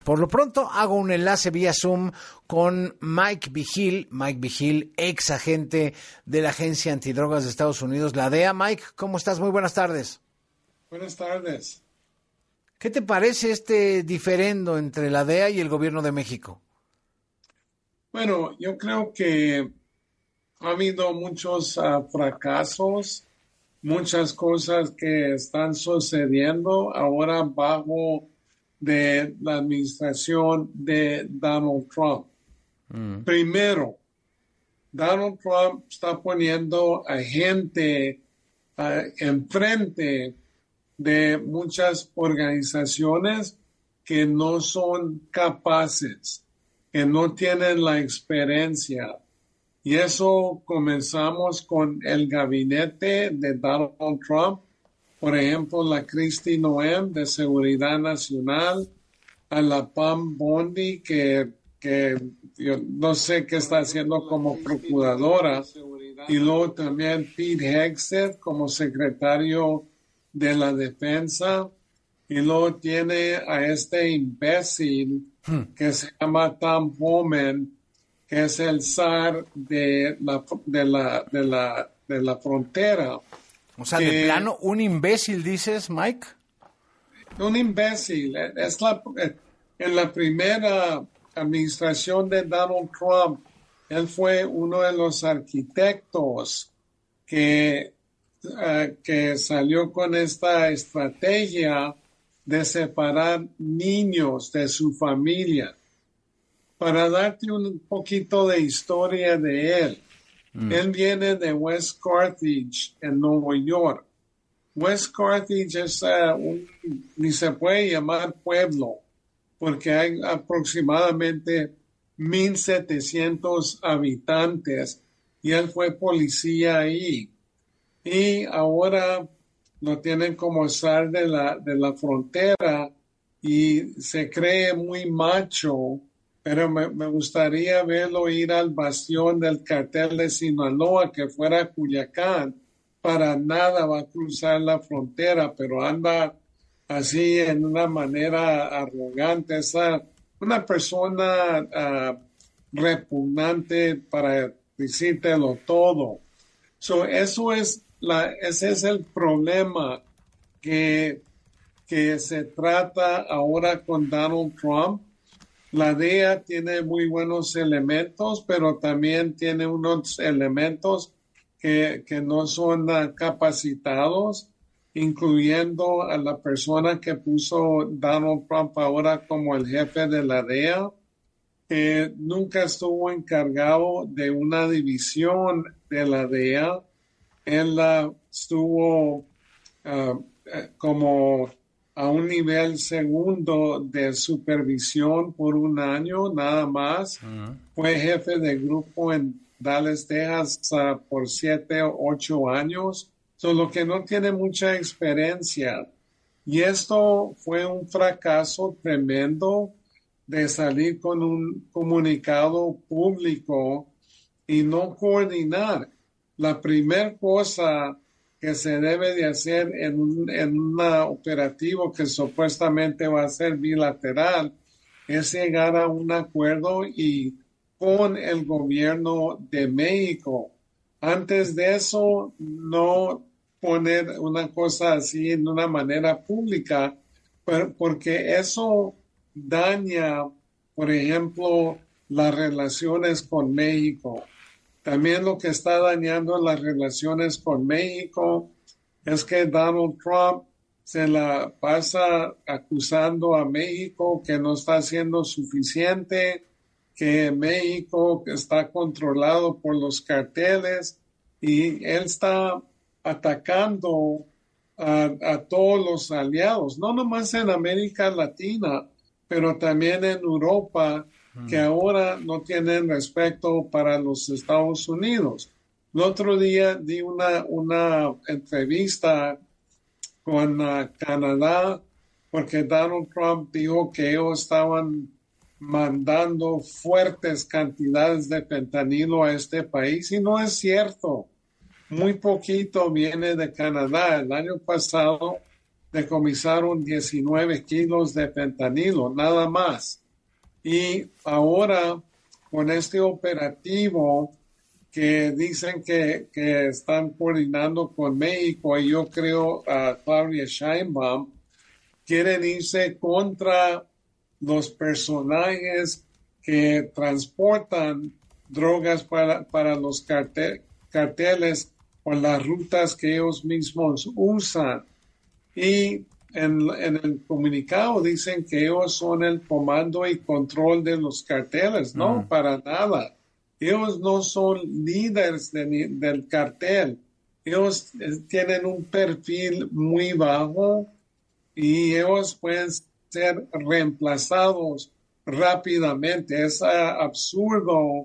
Por lo pronto hago un enlace vía Zoom con Mike Vigil, ex agente de la Agencia Antidrogas de Estados Unidos, la DEA. Mike, ¿cómo estás? Muy buenas tardes. Buenas tardes. ¿Qué te parece este diferendo entre la DEA y el gobierno de México? Bueno, yo creo que ha habido muchos fracasos, muchas cosas que están sucediendo ahora bajo de la administración de Donald Trump. Primero, Donald Trump está poniendo a gente enfrente de muchas organizaciones que no son capaces, que no tienen la experiencia. Y eso comenzamos con el gabinete de Donald Trump, por ejemplo, la Kristi Noem de Seguridad Nacional, a la Pam Bondi, que yo no sé qué está haciendo como procuradora, y luego también Pete Hegseth como secretario de la Defensa, y luego tiene a este imbécil que se llama Tom Homan, que es el zar de la frontera. O sea, de plano, un imbécil, dices, Mike. Un imbécil. En la primera administración de Donald Trump, él fue uno de los arquitectos que salió con esta estrategia de separar niños de su familia. Para darte un poquito de historia de él, él viene de West Carthage, en Nueva York. West Carthage es ni se puede llamar pueblo, porque hay aproximadamente 1,700 habitantes, y él fue policía ahí. Y ahora lo tienen como zar de la frontera, y se cree muy macho, pero me gustaría verlo ir al bastión del cartel de Sinaloa, que fuera Culiacán. Para nada va a cruzar la frontera, pero anda así en una manera arrogante. Es una persona repugnante, para decírtelo todo. Ese es el problema que se trata ahora con Donald Trump. La DEA tiene muy buenos elementos, pero también tiene unos elementos que no son capacitados, incluyendo a la persona que puso Donald Trump ahora como el jefe de la DEA, que nunca estuvo encargado de una división de la DEA. Él estuvo como a un nivel segundo de supervisión por un año, nada más. Fue jefe de grupo en Dallas, Texas, por 7 o 8 años. Lo que no tiene mucha experiencia. Y esto fue un fracaso tremendo de salir con un comunicado público y no coordinar. La primera cosa que se debe de hacer en un operativo que supuestamente va a ser bilateral es llegar a un acuerdo y con el gobierno de México. Antes de eso, no poner una cosa así en una manera pública, porque eso daña, por ejemplo, las relaciones con México. También lo que está dañando las relaciones con México es que Donald Trump se la pasa acusando a México que no está haciendo suficiente, que México está controlado por los carteles, y él está atacando a todos los aliados, no nomás en América Latina, pero también en Europa, que ahora no tienen respeto para los Estados Unidos. El otro día di una entrevista con Canadá, porque Donald Trump dijo que ellos estaban mandando fuertes cantidades de fentanilo a este país, y no es cierto. Muy poquito viene de Canadá. El año pasado decomisaron 19 kilos de fentanilo, nada más. Y ahora, con este operativo que dicen que están coordinando con México, y yo creo Claudia Sheinbaum, quieren irse contra los personajes que transportan drogas para los carteles por las rutas que ellos mismos usan. Y en el comunicado dicen que ellos son el comando y control de los carteles. No, para nada. Ellos no son líderes del cartel. Ellos tienen un perfil muy bajo y ellos pueden ser reemplazados rápidamente. Es absurdo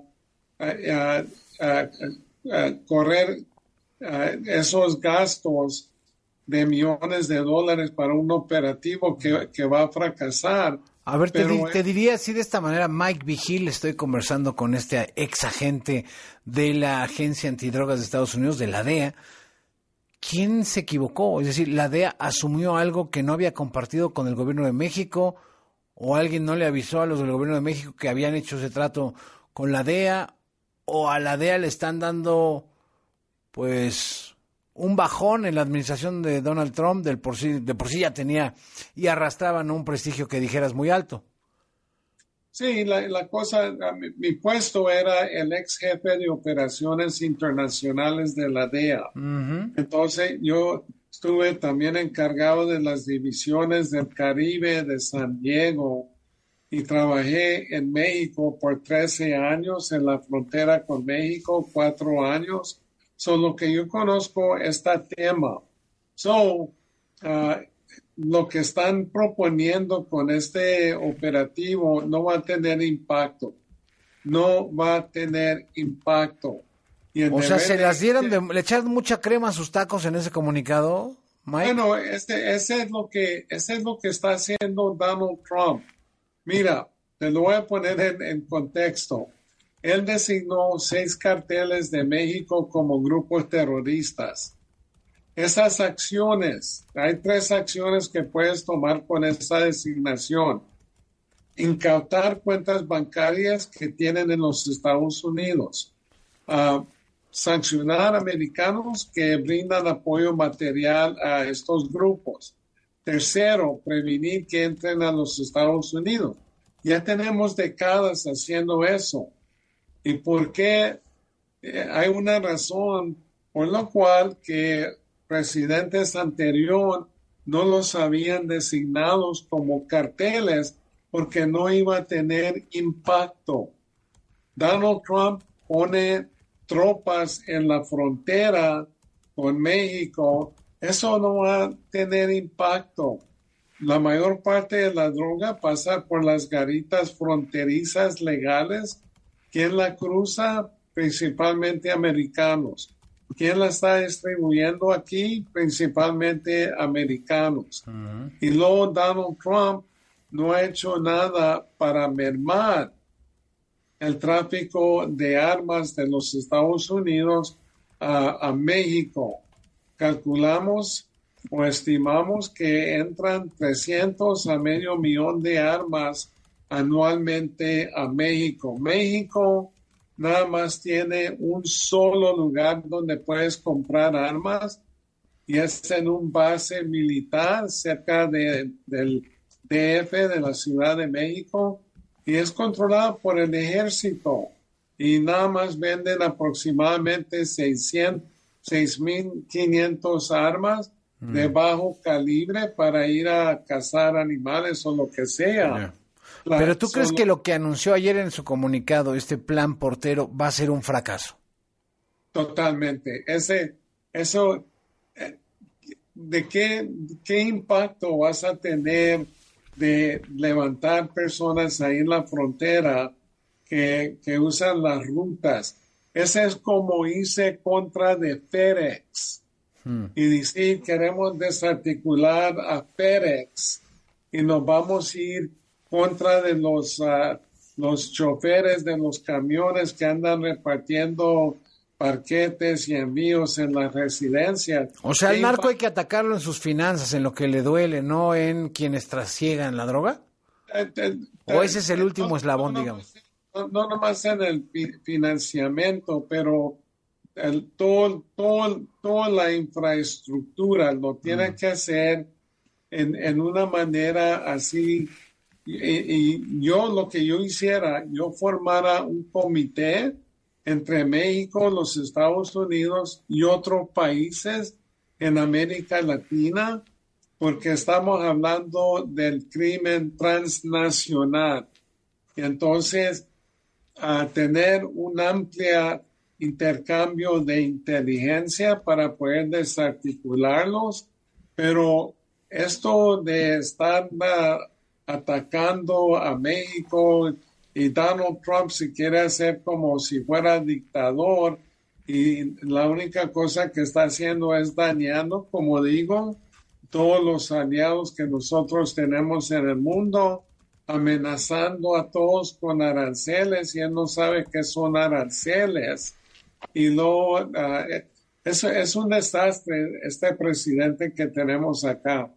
correr esos gastos de millones de dólares para un operativo que va a fracasar. A ver, te diría así de esta manera, Mike Vigil, estoy conversando con este ex agente de la Agencia Antidrogas de Estados Unidos, de la DEA. ¿Quién se equivocó? Es decir, ¿la DEA asumió algo que no había compartido con el gobierno de México? ¿O alguien no le avisó a los del gobierno de México que habían hecho ese trato con la DEA? ¿O a la DEA le están dando, pues, un bajón en la administración de Donald Trump, de por sí ya tenía y arrastraban un prestigio que dijeras muy alto? Sí, la cosa, mi puesto era el ex jefe de operaciones internacionales de la DEA. Uh-huh. Entonces yo estuve también encargado de las divisiones del Caribe de San Diego y trabajé en México por 13 años, en la frontera con México, 4 años. Lo que yo conozco este tema. Lo que están proponiendo con este operativo no va a tener impacto. No va a tener impacto. O sea, se las dieron, le echaron mucha crema a sus tacos en ese comunicado, Mike. Bueno, ese es lo que está haciendo Donald Trump. Mira, te lo voy a poner en contexto. Él designó 6 carteles de México como grupos terroristas. Esas acciones, hay 3 acciones que puedes tomar con esa designación. Incautar cuentas bancarias que tienen en los Estados Unidos. Sancionar a americanos que brindan apoyo material a estos grupos. Tercero, prevenir que entren a los Estados Unidos. Ya tenemos décadas haciendo eso. ¿Y por qué? Hay una razón por la cual que presidentes anteriores no los habían designados como carteles porque no iba a tener impacto. Donald Trump pone tropas en la frontera con México. Eso no va a tener impacto. La mayor parte de la droga pasa por las garitas fronterizas legales. ¿Quién la cruza? Principalmente americanos. ¿Quién la está distribuyendo aquí? Principalmente americanos. Uh-huh. Y luego Donald Trump no ha hecho nada para mermar el tráfico de armas de los Estados Unidos a México. Calculamos o estimamos que entran 300 a medio millón de armas anualmente a México. México nada más tiene un solo lugar donde puedes comprar armas y es en un base militar cerca del DF, de la Ciudad de México, y es controlado por el ejército y nada más venden aproximadamente 6,500 armas de bajo calibre para ir a cazar animales o lo que sea. Yeah. Pero ¿tú crees que lo que anunció ayer en su comunicado, este plan portero, va a ser un fracaso? Totalmente. Eso, ¿de qué impacto vas a tener de levantar personas ahí en la frontera que usan las rutas? Ese es como irse contra de FedEx y decir, queremos desarticular a FedEx y nos vamos a ir contra de los choferes de los camiones que andan repartiendo paquetes y envíos en las residencias. O sea, el narco hay que atacarlo en sus finanzas, en lo que le duele, no en quienes trasiegan la droga. ¿O ese es el último eslabón, digamos? No nomás en el financiamiento, pero toda la infraestructura lo tienen que hacer en una manera así. Y yo lo que yo hiciera, yo formara un comité entre México, los Estados Unidos y otros países en América Latina, porque estamos hablando del crimen transnacional. Y entonces, a tener un amplio intercambio de inteligencia para poder desarticularlos, pero esto de estar atacando a México y Donald Trump se quiere hacer como si fuera dictador y la única cosa que está haciendo es dañando, como digo, todos los aliados que nosotros tenemos en el mundo, amenazando a todos con aranceles y él no sabe qué son aranceles. Y luego, eso es un desastre, este presidente que tenemos acá.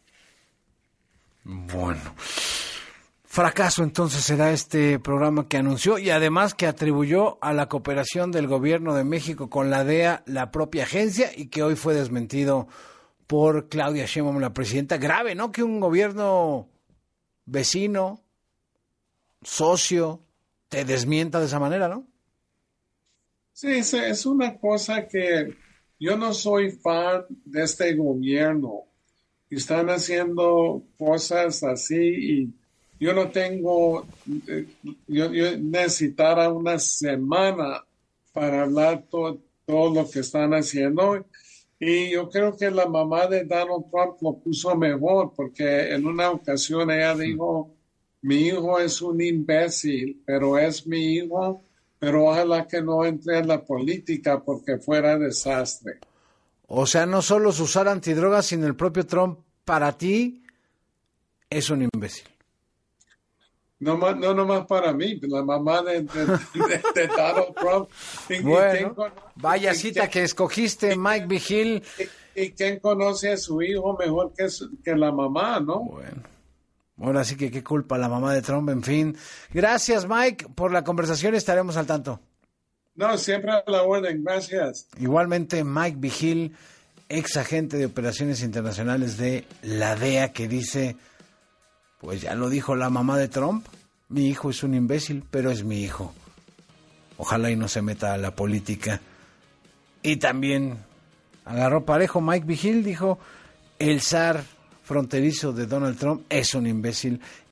Bueno, fracaso entonces será este programa que anunció y además que atribuyó a la cooperación del gobierno de México con la DEA, la propia agencia, y que hoy fue desmentido por Claudia Sheinbaum, la presidenta. Grave, ¿no? Que un gobierno vecino, socio, te desmienta de esa manera, ¿no? Sí, es una cosa que yo no soy fan de este gobierno. Están haciendo cosas así y yo no tengo, yo necesitara una semana para hablar todo lo que están haciendo. Y yo creo que la mamá de Donald Trump lo puso mejor porque en una ocasión ella dijo, mi hijo es un imbécil, pero es mi hijo, pero ojalá que no entre en la política porque fuera desastre. O sea, no solo usar antidrogas, sino el propio Trump para ti es un imbécil. No nomás para mí, la mamá de Donald Trump. Bueno, vaya cita que escogiste, Mike Vigil. ¿Y quién conoce a su hijo mejor que la mamá, no? Bueno, ahora sí que qué culpa la mamá de Trump, en fin. Gracias, Mike, por la conversación, estaremos al tanto. No, siempre a la orden, gracias. Igualmente, Mike Vigil, ex agente de operaciones internacionales de la DEA, que dice, pues ya lo dijo la mamá de Trump, mi hijo es un imbécil, pero es mi hijo. Ojalá y no se meta a la política. Y también agarró parejo Mike Vigil, dijo, el zar fronterizo de Donald Trump es un imbécil